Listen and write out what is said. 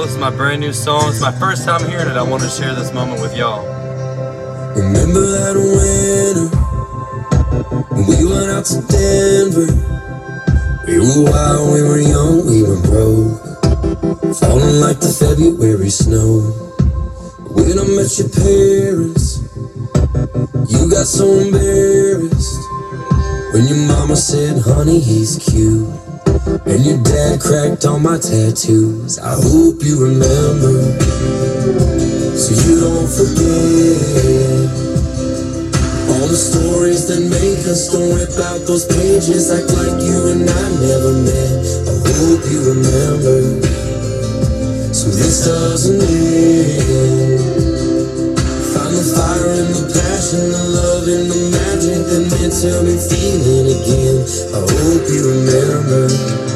This is my brand new song. It's my first time hearing it. I want to share this moment with y'all. Remember that winter when we went out to Denver? We were wild, we were young, we were broke, falling like the February snow. When I met your parents, you got so embarrassed when your mama said, honey, he's cute, and your dad cracked all my tattoos. I hope you remember, so you don't forget all the stories that make us. Don't rip out those pages, act like you and I never met. I hope you remember, so this doesn't end. Find the fire and the passion, the love and the magic that meant to me feeling again. I hope you remember.